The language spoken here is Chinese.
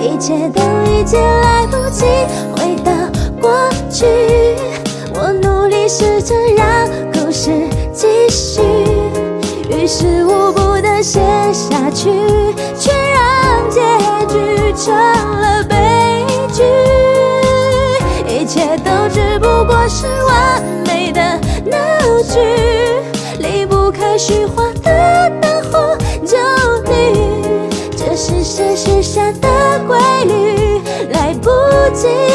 一切都已经来不及回到过去。我努力试着让故事继续，于事无补的写下去，却让结局成了悲剧。一切都只不过是完美的闹剧，离不开虚化的灯红酒绿，这是谁许下的规律，来不及